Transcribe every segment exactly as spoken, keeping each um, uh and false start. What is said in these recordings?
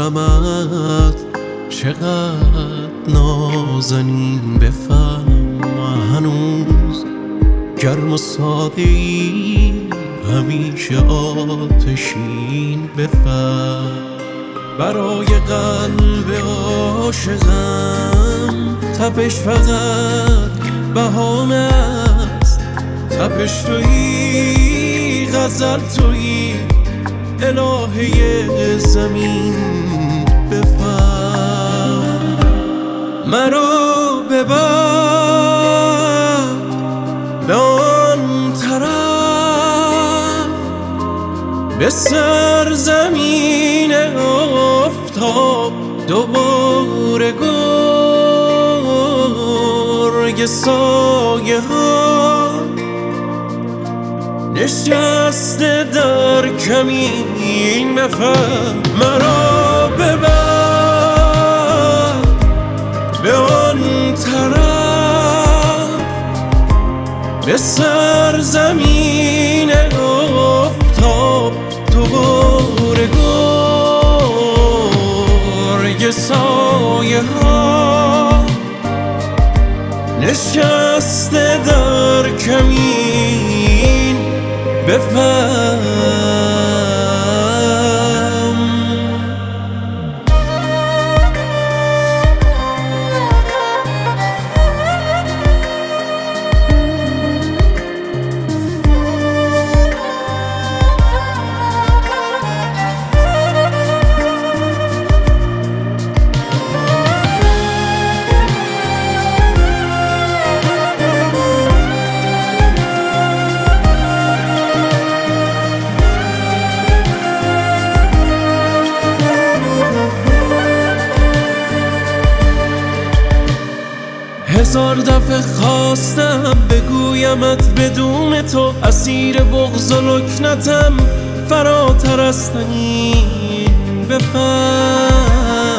ببینمت چقدر نازنین، بفهم هنوز گرم و ساده ای، همیشه آتشین. بفهم برای قلب عاشقم تپش فقط بهانه است. تپش تویی، غزل تویی، الهه زمین. بفهم مرا ببر به آن طرف، به سرزمین آفتاب. دوباره گرگ سایه ها نشسته در کمین. بفهم مرا ببر به آن طرف، به سرزمین آفتاب. دوباره گرگ سایه ها نشسته در کمین. بفهم هزار دفعه خواستم بگویمت بدون تو اسیر بغض و لکنتم فراتر از تنین. بفهم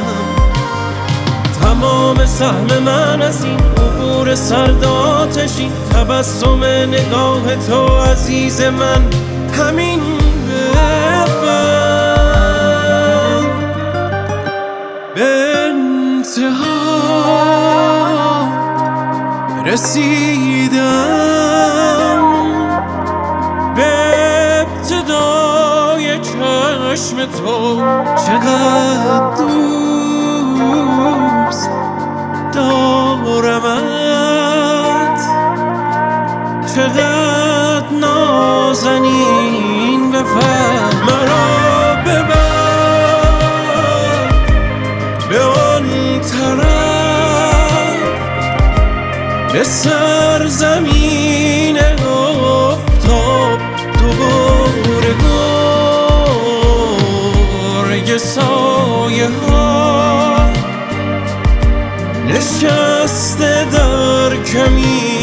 تمام سهم من از این عبور سرد آتشین، تبسم نگاه تو عزیز من همین. بفهم به انتها رسیدم، به ابتدای چشم تو. چقدر دوست دارمت، چقدر نازنین. بفهم مرا ببر به آن طرف، به سرزمین آفتاب. دوباره گرگ سایه ها نشسته در کمین.